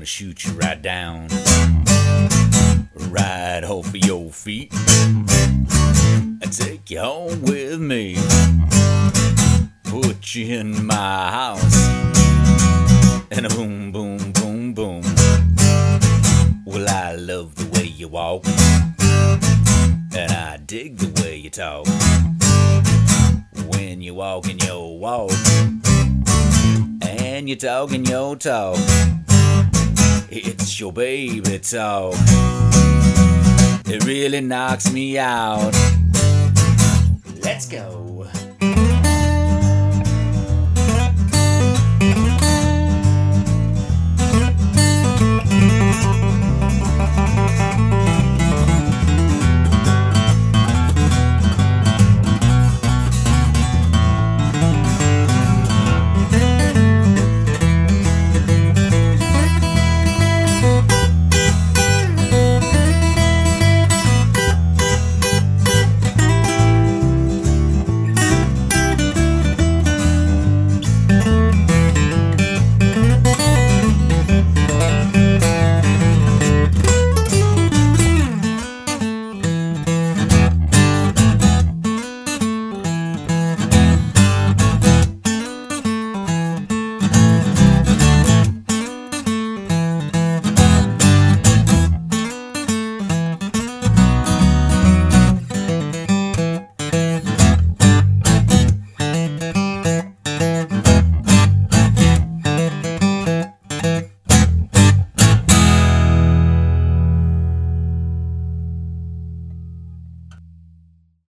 gonna shoot you right down, right off of your feet. I take you home with me, put you in my house, and a boom, boom, boom, boom. Well, I love the way you walk, and I dig the way you talk. When you walk in your walk, and you talk in your talk, it's your baby talk. It really knocks me out. Let's go.